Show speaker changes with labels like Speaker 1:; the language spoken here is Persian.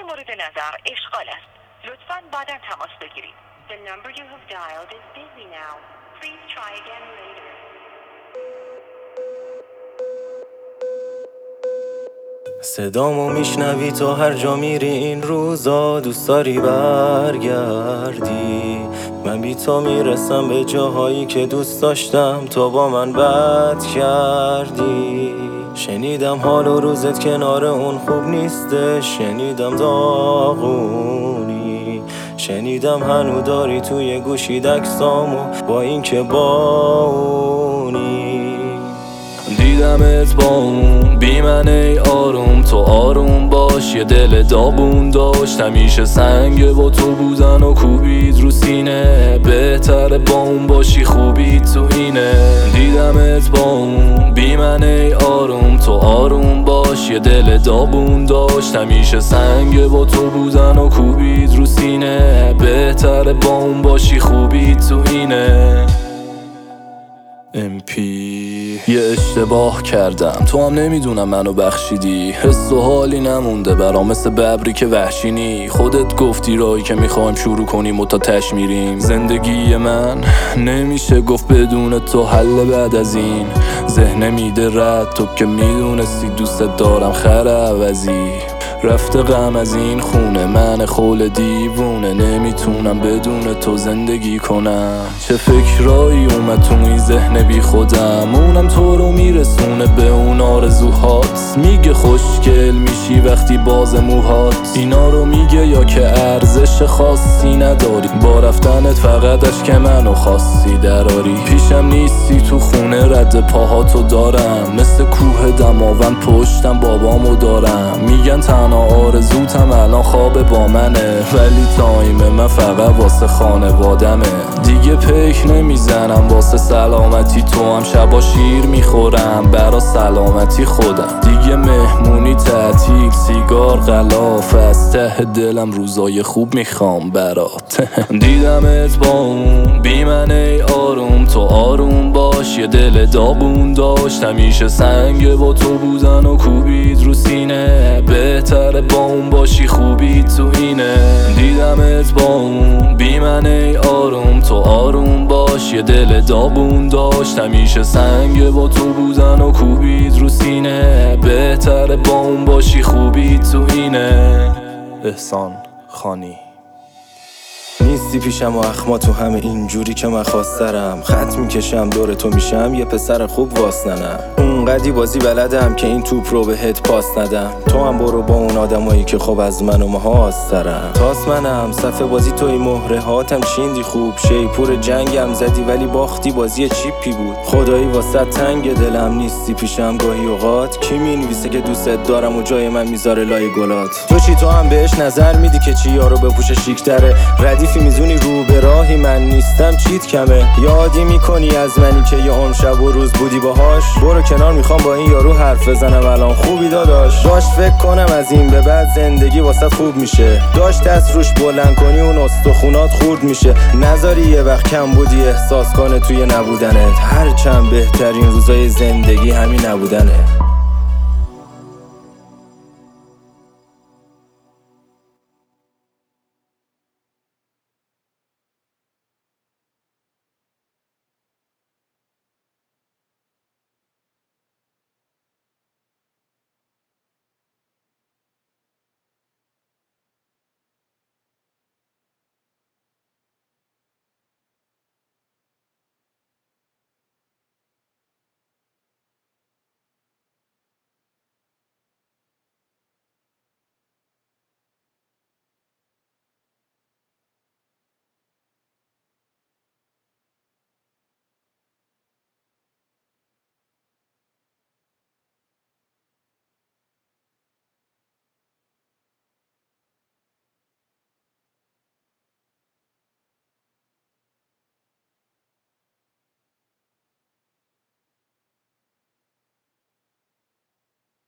Speaker 1: خط مورد نظر اشغال است. لطفاً بعداً تماس بگیرید.
Speaker 2: The number you have dialed is busy now. Please try again later.
Speaker 3: صدامو میشنوی تو هر جا میری این روزا، دوست داری برگردی. من بی تو میرسم به جاهایی که دوست داشتم، تو با من بد کردی. شنیدم حال و روزت کنار اون خوب نیسته، شنیدم داغونی، شنیدم هنو داری توی گوشی دکسامو با این که باونی. دیدمت با اون بی من ای آروم، تو آروم باش، یه دل داغون داشت همیشه سنگ با تو بودن و کوبید رو سینه. بهتره با اون باشی خوبی تو اینه. دیدمت با اون بی من ای آروم، تو آروم باش، یه دل داغون داشت همیشه سنگ با تو بودن و کوبید رو سینه. بهتره با اون باشی خوبی تو اینه. MP یه اشتباه کردم، تو هم نمیدونم منو بخشیدی. حس و حالی نمونده برام مثل ببری که وحشینی. خودت گفتی راهی که میخوایم شروع کنیم و تا تش میریم. زندگی من نمیشه گفت بدون تو حل بعد از این. ذهن میده رد، تو که میدونستی دوست دارم خر عوضی. رفته غم از این خونه، من خول دیوونه، نمیتونم بدون تو زندگی کنم. چه فکرایی اومد تو این ذهن بی خودم، اونم تو رو میرسونه به اون آرزوهات. میگه خوشگل میشی وقتی باز موهات، اینا رو میگه یا که ارزش خاصی نداری. با رفتنت فقط اشک منو خواستی دراری. پیشم نیستی تو خونه، رد پاهاتو دارم، مثل کوه دماوند پشتم بابامو دارم. میگن آرزوتم الان خواب با منه، ولی تایم من فقط واسه خانوادمه. دیگه پیک نمیزنم واسه سلامتی تو هم، شبا شیر میخورم برا سلامتی خودم. دیگه مهمونی تعطیل، سیگار غلاف، از ته دلم روزای خوب میخوام برات. دیدمت با اون بی من ای آروم، تو آروم باش، یه دل داغون داشت همیشه سنگ با تو بودن و کوبید رو سینه. بهتره با اون باشی خوبی تو اینه. دیدمت با اون بی من ای آروم، تو آروم باش، یه دل داغون داشت همیشه سنگ با تو بودن و کوبید رو سینه. بهتره با اون باشی خوبی تو اینه. احسان خانی. نیستی پیشم و اخما تو همه اینجوری که من خواسترم. خط میکشم دور تو میشم یه پسر خوب واسننم. اونقدی بازی بلدم که این توپ رو بهت پاس ندم. تو هم برو با اون آدمایی که خوب از من و مهاسترم. تاس منم صفحه بازی توی مهره هاتم چیندی خوب. شیپور جنگم زدی ولی باختی بازی چیپی بود. خدایی واسه تنگ دلم نیستی پیشم گاهی اوقات. کی مینویسه که دوست دارم و جای من میذاره لای گلات. تو چی تو هم بهش نظر میدی که چی یارو بپوشه شیک‌تره. ردیفی میزونی رو به راهی من نیستم چیت کمه. یادی میکنی از منی که یه عمر شب و روز بودی باهاش. برو کنار میخوام با این یارو حرف بزنم الان خوبی داداش. باش فکر کنم از این به بعد زندگی واسه خوب میشه. داشت از روش بلند کنی اون استخونات خورد میشه. نذاری یه وقت کم بودی احساس کنه توی نبودنت. هرچند بهترین روزای زندگی همین نبودنه.